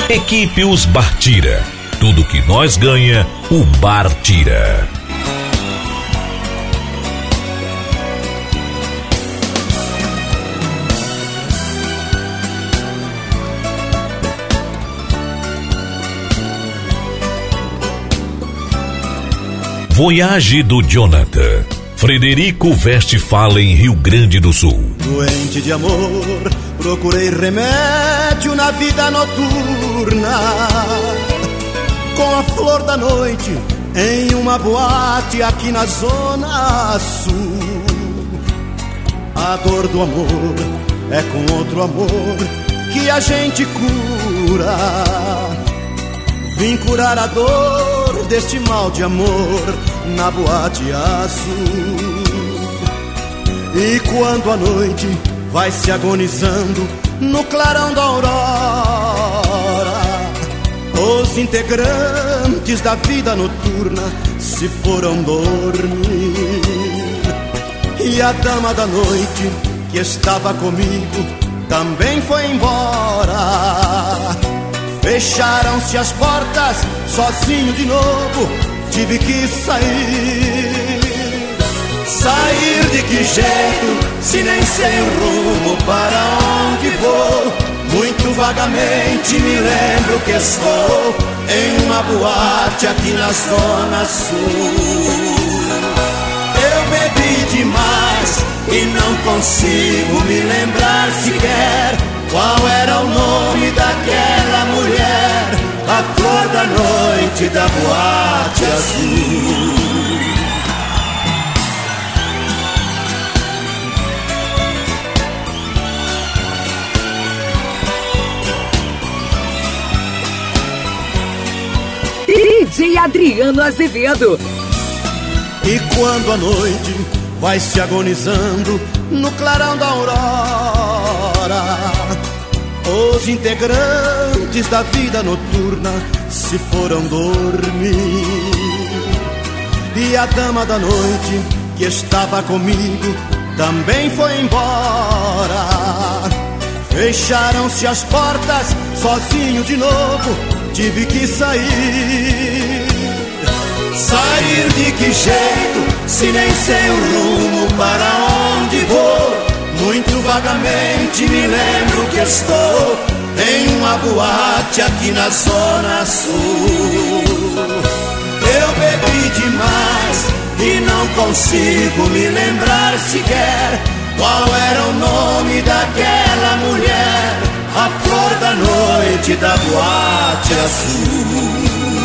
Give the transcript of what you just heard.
Equipe Os Bar Tira. Tudo que nós ganha, o bar tira. Voyage do Jonathan. Frederico Westphalen, Rio Grande do Sul. Doente de amor, procurei remédio na vida noturna. Com a flor da noite em uma boate aqui na zona sul. A dor do amor é com outro amor que a gente cura. Vim curar a dor deste mal de amor na boate azul. E quando a noite vai se agonizando no clarão da aurora, os integrantes da vida noturna se foram dormir. E a dama da noite que estava comigo também foi embora. Fecharam-se as portas, sozinho de novo, tive que sair. Sair de que jeito, se nem sei o rumo para onde vou. Muito vagamente me lembro que estou em uma boate aqui na zona sul. Eu bebi demais e não consigo me lembrar sequer qual era o nome daquela mulher, a flor da noite da boate azul. DJ Adriano Azevedo. E quando a noite vai se agonizando no clarão da aurora, os integrantes da vida noturna se foram dormir. E a dama da noite que estava comigo também foi embora. Fecharam-se as portas, sozinho de novo, tive que sair. Sair de que jeito, se nem sei o rumo para onde vou. Muito vagamente me lembro que estou em uma boate aqui na zona sul. Eu bebi demais e não consigo me lembrar sequer qual era o nome daquela mulher, a flor da noite da boate azul.